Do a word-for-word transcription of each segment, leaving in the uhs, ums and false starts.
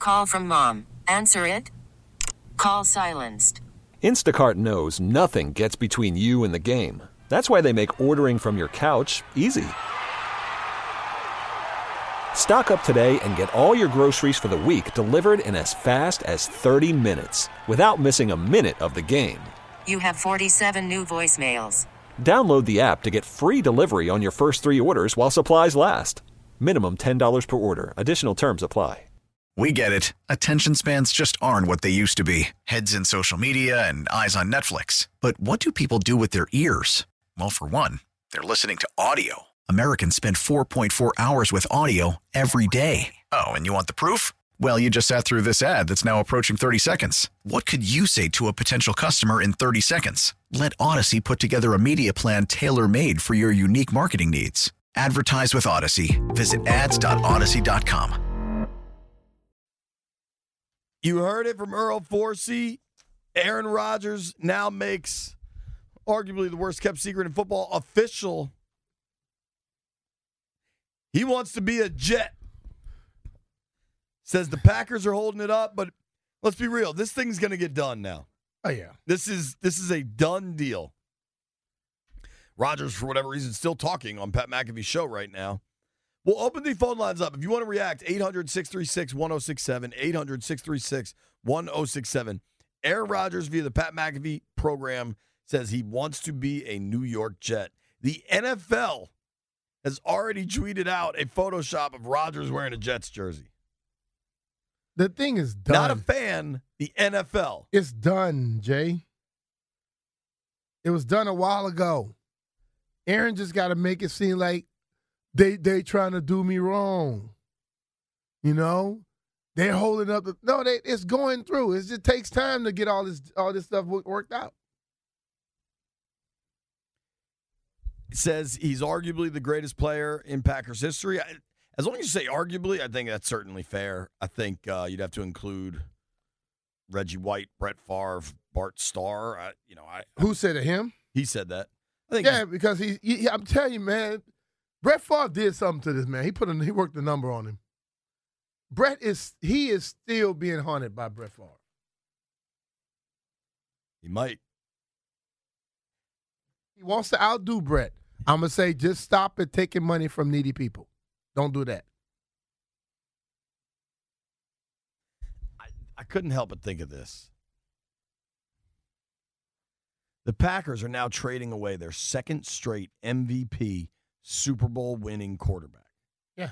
Call from mom. Answer it. Call silenced. Instacart knows nothing gets between you and the game. That's why they make ordering from your couch easy. Stock up today and get all your groceries for the week delivered in as fast as thirty minutes without missing a minute of the game. You have forty-seven new voicemails. Download the app to get free delivery on your first three orders while supplies last. Minimum ten dollars per order. Additional terms apply. We get it. Attention spans just aren't what they used to be. Heads in social media and eyes on Netflix. But what do people do with their ears? Well, for one, they're listening to audio. Americans spend four point four hours with audio every day. Oh, and you want the proof? Well, you just sat through this ad that's now approaching thirty seconds. What could you say to a potential customer in thirty seconds? Let Odyssey put together a media plan tailor-made for your unique marketing needs. Advertise with Odyssey. Visit ads dot odyssey dot com. You heard it from Earl Forsey. Aaron Rodgers now makes arguably the worst kept secret in football official. He wants to be a Jet. Says the Packers are holding it up, but let's be real. This thing's going to get done now. Oh, yeah. This is this is a done deal. Rodgers, for whatever reason, still talking on Pat McAfee's show right now. We'll open the phone lines up. If you want to react, eight hundred, six three six, one oh six seven, eight hundred, six three six, one oh six seven. Aaron Rodgers, via the Pat McAfee program, says he wants to be a New York Jet. The N F L has already tweeted out a Photoshop of Rodgers wearing a Jets jersey. The thing is done. Not a fan, the N F L. It's done, Jay. It was done a while ago. Aaron just got to make it seem like they they trying to do me wrong. You know? They're holding up. The, no, they, it's going through. It just takes time to get all this all this stuff worked out. It says he's arguably the greatest player in Packers history. I, as long as you say arguably, I think that's certainly fair. I think uh, you'd have to include Reggie White, Brett Favre, Bart Starr. I, you know, I, Who said it? Him? He said that. I think yeah, because he, he. I'm telling you, man. Brett Favre did something to this man. He put a, he worked the number on him. Brett is he is still being haunted by Brett Favre. He might. He wants to outdo Brett. I'm gonna say just stop it taking money from needy people. Don't do that. I, I couldn't help but think of this. The Packers are now trading away their second straight M V P Super Bowl winning quarterback. Yeah.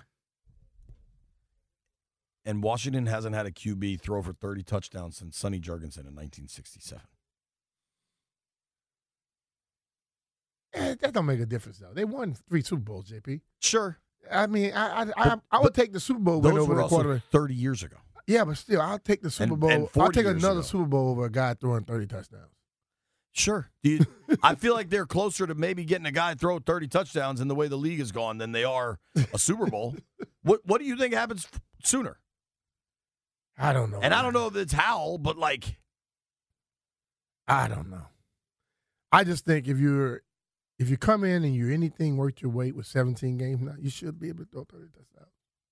And Washington hasn't had a Q B throw for thirty touchdowns since Sonny Jurgensen in nineteen sixty-seven. Eh, that don't make a difference, though. They won three Super Bowls, J P. Sure. I mean, I I, I, but, I would take the Super Bowl win over the quarterback. thirty years ago. Yeah, but still, I'll take the Super and, Bowl. And I'll take another ago. Super Bowl over a guy throwing thirty touchdowns. Sure. Do you, I feel like they're closer to maybe getting a guy throw thirty touchdowns in the way the league has gone than they are a Super Bowl. What What do you think happens sooner? I don't know. And man. I don't know if it's how, but like, I don't know. I just think if you're if you come in and you're anything worth your weight with seventeen games now, you should be able to throw thirty touchdowns.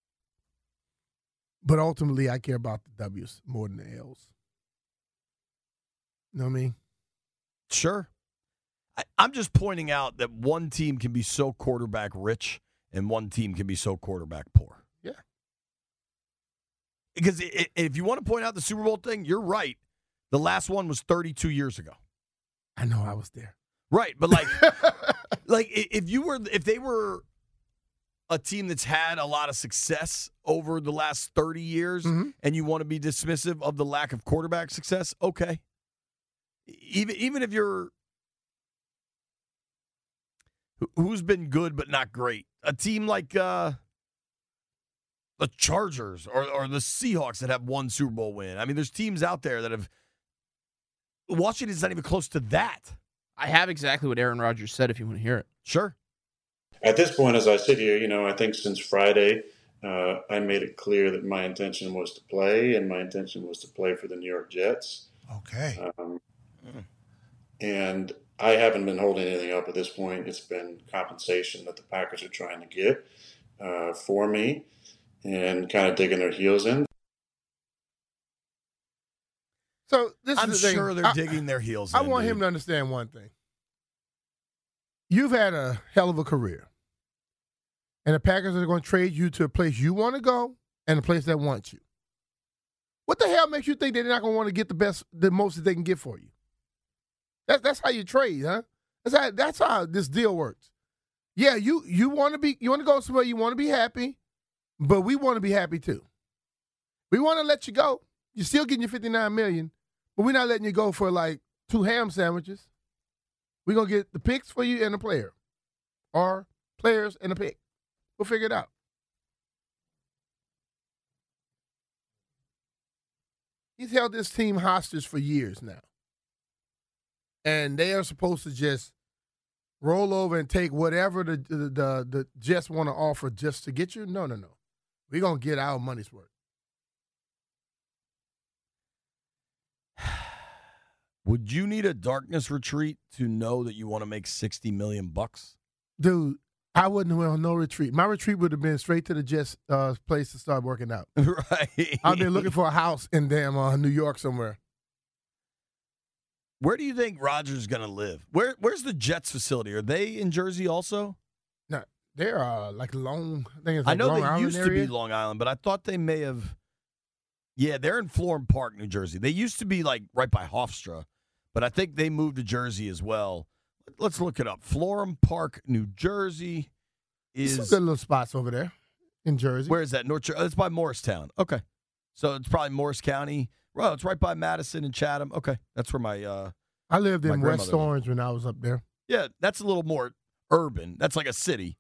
But ultimately, I care about the W's more than the L's. You know what I mean? Sure. I, I'm just pointing out that one team can be so quarterback rich and one team can be so quarterback poor. Yeah. Because it, if you want to point out the Super Bowl thing, you're right. The last one was thirty-two years ago. I know, I was there. Right, but like, like if you were, if they were a team that's had a lot of success over the last thirty years, mm-hmm. and you want to be dismissive of the lack of quarterback success, okay. Even even if you're who's been good but not great, a team like uh, the Chargers or or the Seahawks that have one Super Bowl win. I mean, there's teams out there that have. Washington's not even close to that. I have exactly what Aaron Rodgers said. If you want to hear it, sure. At this point, as I sit here, you know, I think since Friday, uh, I made it clear that my intention was to play, and my intention was to play for the New York Jets. Okay. Um, And I haven't been holding anything up at this point. It's been compensation that the Packers are trying to get uh, for me and kind of digging their heels in. So this I'm is the sure thing. they're I, digging their heels I in. want dude. him to understand one thing. You've had a hell of a career. And the Packers are going to trade you to a place you want to go and a place that wants you. What the hell makes you think they're not going to want to get the best, the most that they can get for you? That's that's how you trade, huh? That's how that's how this deal works. Yeah, you you want to be you want to go somewhere you want to be happy, but we want to be happy too. We want to let you go. You're still getting your fifty-nine million dollars, but we're not letting you go for like two ham sandwiches. We're going to get the picks for you and the player. Or players and a pick. We'll figure it out. He's held this team hostage for years now. And they are supposed to just roll over and take whatever the the, the, the Jets want to offer just to get you? No, no, no. We're going to get our money's worth. Would you need a darkness retreat to know that you want to make sixty million bucks? Dude, I wouldn't have no retreat. My retreat would have been straight to the Jets uh, place to start working out. Right. I've been looking for a house in damn uh, New York somewhere. Where do you think Rodgers is going to live? Where Where's the Jets facility? Are they in Jersey also? No, they're uh, like Long. I think it's like I know Long they Island used area. to be Long Island, but I thought they may have. Yeah, they're in Florham Park, New Jersey. They used to be like right by Hofstra, but I think they moved to Jersey as well. Let's look it up. Florham Park, New Jersey is. Some good little spots over there in Jersey. Where is that? North. Jer- It's by Morristown. Okay, so it's probably Morris County. Well, it's right by Madison and Chatham. Okay, that's where my. Uh, I lived my in grandmother West lived. Orange when I was up there. Yeah, that's a little more urban. That's like a city.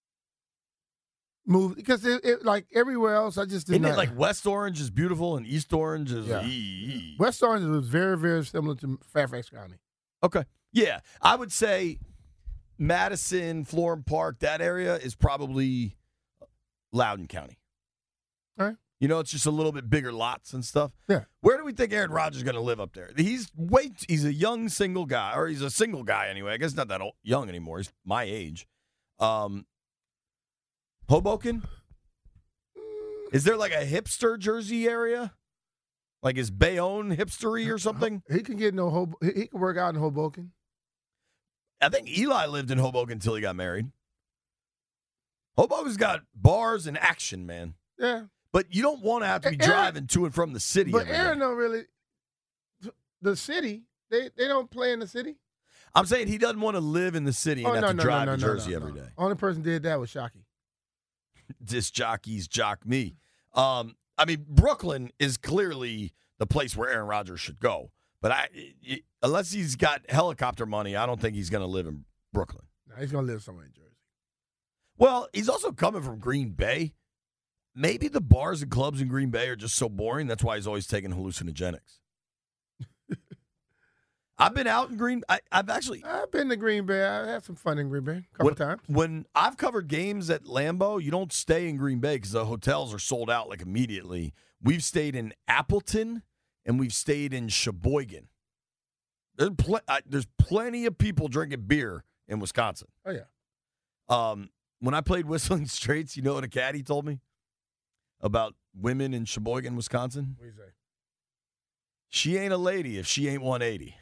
Moved because it, it like everywhere else. I just did Isn't not it like West Orange is beautiful and East Orange is Yeah. ee. West Orange was very very similar to Fairfax County. Okay. Yeah. I would say Madison, Florham Park, that area is probably Loudoun County. All right. You know, it's just a little bit bigger lots and stuff. Yeah. Where do we think Aaron Rodgers is going to live up there? He's way he's a young single guy, or he's a single guy anyway. I guess not that old, young anymore. He's my age. Um, Hoboken? Is there like a hipster Jersey area? Like is Bayonne hipstery or something? He can get no Hobo- he, he can work out in Hoboken. I think Eli lived in Hoboken until he got married. Hoboken's got bars and action, man. Yeah. But you don't want to have to be Aaron- driving to and from the city. But every Aaron day. don't really the city, they they don't play in the city. I'm saying he doesn't want to live in the city and Oh, have no, to no, drive no, to no, Jersey no, every no. day. Only person did that was Shockey. Disc jockeys jock me. Um, I mean, Brooklyn is clearly the place where Aaron Rodgers should go. But I, it, unless he's got helicopter money, I don't think he's going to live in Brooklyn. No, he's gonna live somewhere in Jersey. Well, he's also coming from Green Bay. Maybe the bars and clubs in Green Bay are just so boring. That's why he's always taking hallucinogenics. I've been out in Green. I, I've actually I've been to Green Bay. I had some fun in Green Bay a couple when, times. When I've covered games at Lambeau, you don't stay in Green Bay because the hotels are sold out like immediately. We've stayed in Appleton and we've stayed in Sheboygan. There's, pl- I, there's plenty of people drinking beer in Wisconsin. Oh yeah. Um, when I played Whistling Straits, you know what a caddy told me about women in Sheboygan, Wisconsin? What do you say? She ain't a lady if she ain't one eighty.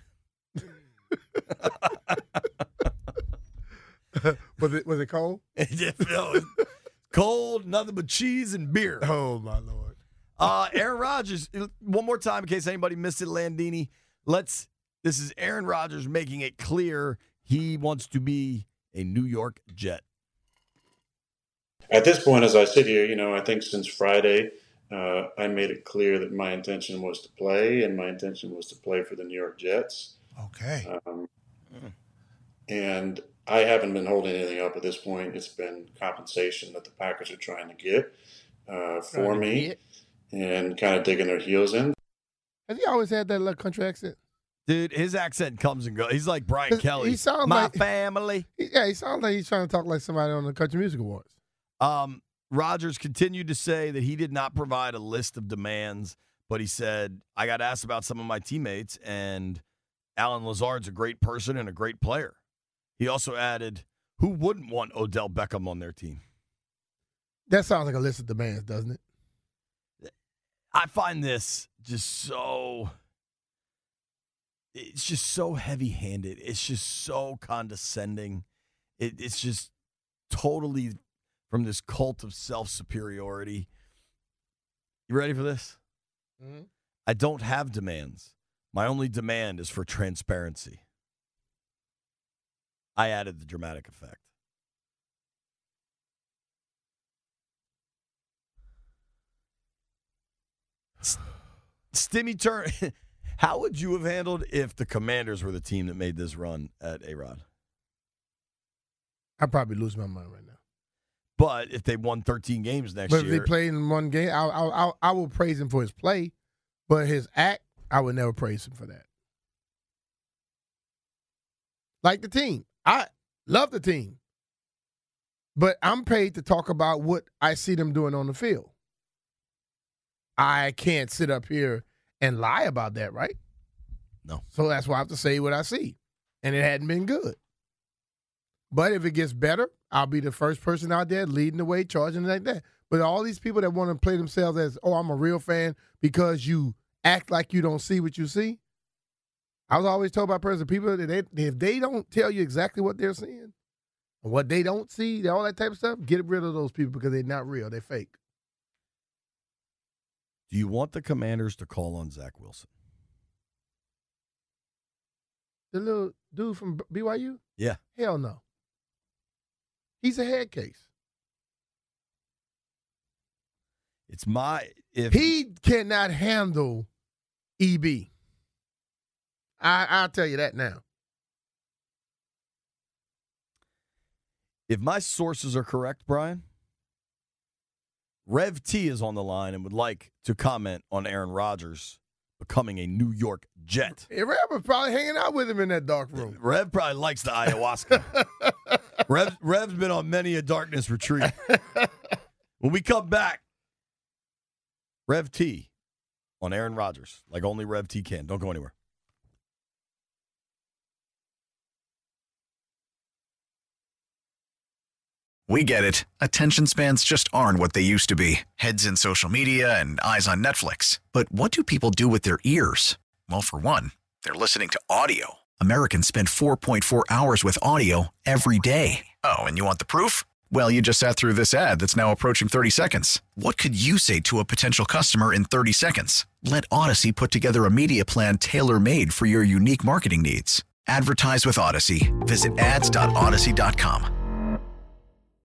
was it was it cold? No, cold, nothing but cheese and beer. Oh my lord! Uh, Aaron Rodgers. One more time, in case anybody missed it, Landini. Let's. This is Aaron Rodgers making it clear he wants to be a New York Jet. At this point, as I sit here, you know, I think since Friday, uh, I made it clear that my intention was to play, and my intention was to play for the New York Jets. Okay. Um, and I haven't been holding anything up at this point. It's been compensation that the Packers are trying to get uh, for Trying to me get? and kind of digging their heels in. Has he always had that little country accent? Dude, his accent comes and goes. He's like Brian 'Cause Kelly. he sounds My like- family. He- Yeah, he sounds like he's trying to talk like somebody on the Country Music Awards. Um, Rodgers continued to say that he did not provide a list of demands, but he said, I got asked about some of my teammates, and Alan Lazard's a great person and a great player. He also added, who wouldn't want Odell Beckham on their team? That sounds like a list of demands, doesn't it? I find this just so it's just so heavy-handed. It's just so condescending. It, it's just totally from this cult of self-superiority. You ready for this? Mm-hmm. I don't have demands. My only demand is for transparency. I added the dramatic effect. Stimmy Turner, how would you have handled if the Commanders were the team that made this run at A-Rod? I'd probably lose my mind right now. But if they won thirteen games next but year. But if they played in one game, I, I, I, I will praise him for his play. But his act, I would never praise him for that. Like the team. I love the team. But I'm paid to talk about what I see them doing on the field. I can't sit up here and lie about that, right? No. So that's why I have to say what I see. And it hadn't been good. But if it gets better, I'll be the first person out there leading the way, charging like that. But all these people that want to play themselves as, oh, I'm a real fan because you act like you don't see what you see. I was always told by person, people that they, if they don't tell you exactly what they're seeing, and what they don't see, all that type of stuff, get rid of those people because they're not real. They're fake. Do you want the Commanders to call on Zach Wilson? The little dude from B Y U? Yeah. Hell no. He's a head case. It's my if he cannot handle E B. I I'll tell you that now. If my sources are correct, Brian, Rev T is on the line and would like to comment on Aaron Rodgers becoming a New York Jet. Hey, Rev was probably hanging out with him in that dark room. Rev probably likes the ayahuasca. Rev, Rev's been on many a darkness retreat. When we come back, Rev T on Aaron Rodgers, like only Rev T can. Don't go anywhere. We get it. Attention spans just aren't what they used to be. Heads in social media and eyes on Netflix. But what do people do with their ears? Well, for one, they're listening to audio. Americans spend four point four hours with audio every day. Oh, and you want the proof? Well, you just sat through this ad that's now approaching thirty seconds. What could you say to a potential customer in thirty seconds? Let Odyssey put together a media plan tailor-made for your unique marketing needs. Advertise with Odyssey. Visit ads dot odyssey dot com.